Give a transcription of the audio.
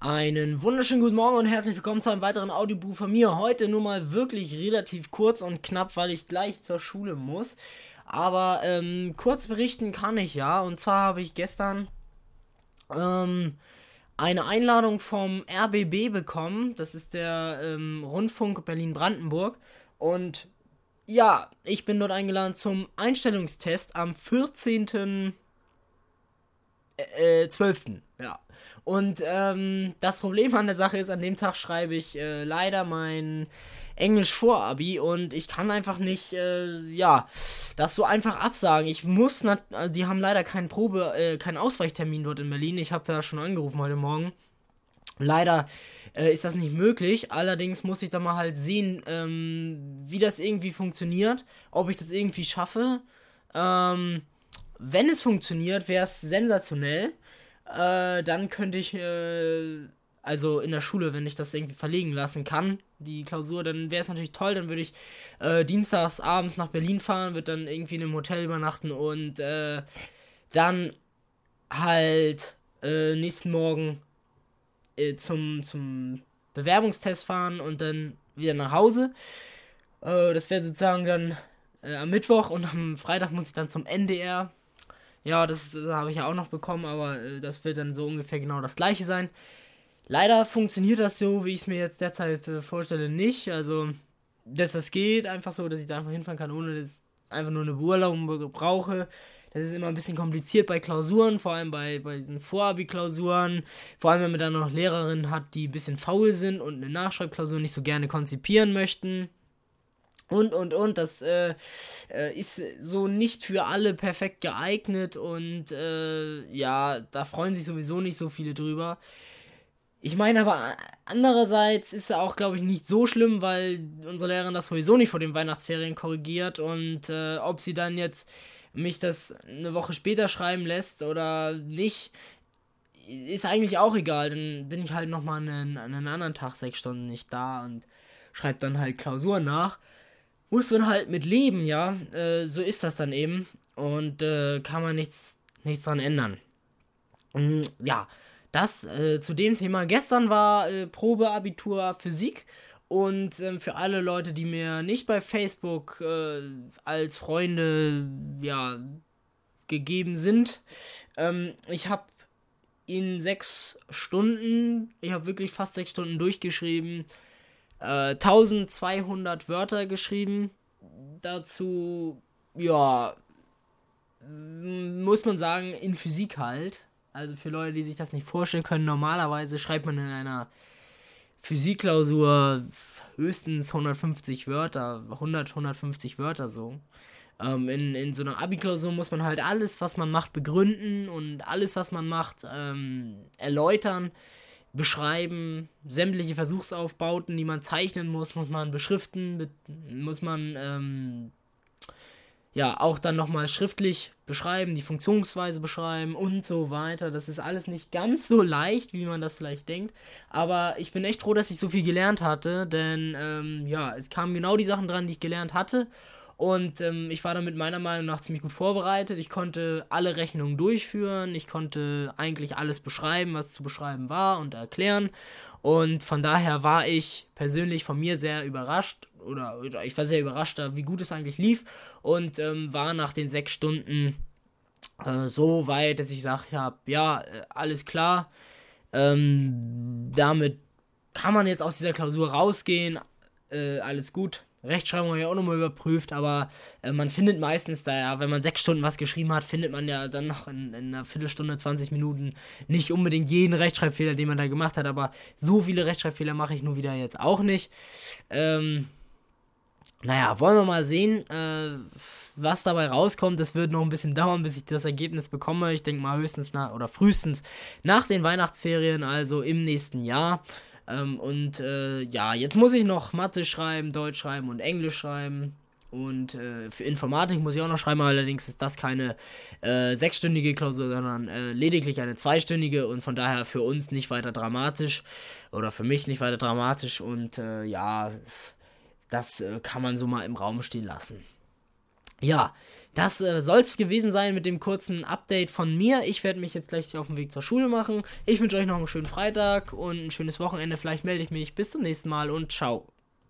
Einen wunderschönen guten Morgen und herzlich willkommen zu einem weiteren Audiobuch von mir. Heute nur mal wirklich relativ kurz und knapp, weil ich gleich zur Schule muss. Aber kurz berichten kann ich ja. Und zwar habe ich gestern eine Einladung vom RBB bekommen. Das ist der Rundfunk Berlin-Brandenburg. Und ja, ich bin dort eingeladen zum Einstellungstest am 14.12. Ja. Und das Problem an der Sache ist, an dem Tag schreibe ich leider mein Englisch-Vorabi und ich kann einfach nicht, das so einfach absagen. Ich muss, also die haben leider keinen Ausweichtermin dort in Berlin. Ich habe da schon angerufen heute Morgen. Leider ist das nicht möglich. Allerdings muss ich da mal halt sehen, wie das irgendwie funktioniert, ob ich das irgendwie schaffe. Wenn es funktioniert, wäre es sensationell. Dann könnte ich, also in der Schule, wenn ich das irgendwie verlegen lassen kann, die Klausur, dann wäre es natürlich toll. Dann würde ich dienstags abends nach Berlin fahren, würde dann irgendwie in einem Hotel übernachten und dann halt nächsten Morgen zum Bewerbungstest fahren und dann wieder nach Hause. Das wäre sozusagen dann am Mittwoch und am Freitag muss ich dann zum NDR. Ja, das habe ich ja auch noch bekommen, aber das wird dann so ungefähr genau das gleiche sein. Leider funktioniert das so, wie ich es mir jetzt derzeit vorstelle, nicht. Also, dass das geht, einfach so, dass ich da einfach hinfahren kann, ohne dass ich einfach nur eine Beurlaubung brauche. Das ist immer ein bisschen kompliziert bei Klausuren, vor allem bei diesen Vorabi-Klausuren. Vor allem, wenn man dann noch Lehrerinnen hat, die ein bisschen faul sind und eine Nachschreibklausur nicht so gerne konzipieren möchten. Und, das ist so nicht für alle perfekt geeignet und ja, da freuen sich sowieso nicht so viele drüber. Ich meine aber, andererseits ist es auch, glaube ich, nicht so schlimm, weil unsere Lehrerin das sowieso nicht vor den Weihnachtsferien korrigiert und ob sie dann jetzt mich das eine Woche später schreiben lässt oder nicht, ist eigentlich auch egal. Dann bin ich halt nochmal an einen anderen Tag 6 Stunden nicht da und schreibe dann halt Klausuren nach. Muss man halt mit leben, ja. So ist das dann eben. Und kann man nichts dran ändern. Ja, das zu dem Thema. Gestern war Probeabitur Physik. Und für alle Leute, die mir nicht bei Facebook als Freunde, ja, gegeben sind, ich habe in 6 Stunden, ich habe wirklich fast 6 Stunden durchgeschrieben, 1200 Wörter geschrieben. Dazu, ja, muss man sagen, in Physik halt. Also für Leute, die sich das nicht vorstellen können, normalerweise schreibt man in einer Physikklausur höchstens 150 Wörter, 150 Wörter so. In so einer Abi-Klausur muss man halt alles, was man macht, begründen und alles, was man macht, erläutern, beschreiben, sämtliche Versuchsaufbauten, die man zeichnen muss man beschriften, muss man ja auch dann nochmal schriftlich beschreiben, die Funktionsweise beschreiben und so weiter. Das ist alles nicht ganz so leicht, wie man das vielleicht denkt, aber ich bin echt froh, dass ich so viel gelernt hatte, denn ja, es kamen genau die Sachen dran, die ich gelernt hatte. Und ich war damit meiner Meinung nach ziemlich gut vorbereitet. Ich konnte alle Rechnungen durchführen. Ich konnte eigentlich alles beschreiben, was zu beschreiben war und erklären. Und von daher war ich persönlich von mir sehr überrascht. Oder ich war sehr überrascht, wie gut es eigentlich lief. Und war nach den 6 Stunden so weit, dass ich gesagt habe, ja, alles klar. Damit kann man jetzt aus dieser Klausur rausgehen. Alles gut. Rechtschreibung habe ich auch nochmal überprüft, aber man findet meistens da ja, wenn man 6 Stunden was geschrieben hat, findet man ja dann noch in einer Viertelstunde, 20 Minuten nicht unbedingt jeden Rechtschreibfehler, den man da gemacht hat, aber so viele Rechtschreibfehler mache ich nur wieder jetzt auch nicht. Naja, wollen wir mal sehen, was dabei rauskommt. Es wird noch ein bisschen dauern, bis ich das Ergebnis bekomme. Ich denke mal höchstens oder frühestens nach den Weihnachtsferien, also im nächsten Jahr. Ja, jetzt muss ich noch Mathe schreiben, Deutsch schreiben und Englisch schreiben. Und für Informatik muss ich auch noch schreiben, allerdings ist das keine 6-stündige Klausur, sondern lediglich eine 2-stündige und von daher für uns nicht weiter dramatisch oder für mich nicht weiter dramatisch und ja, das kann man so mal im Raum stehen lassen. Ja, das soll es gewesen sein mit dem kurzen Update von mir. Ich werde mich jetzt gleich auf den Weg zur Schule machen. Ich wünsche euch noch einen schönen Freitag und ein schönes Wochenende. Vielleicht melde ich mich. Bis zum nächsten Mal und ciao.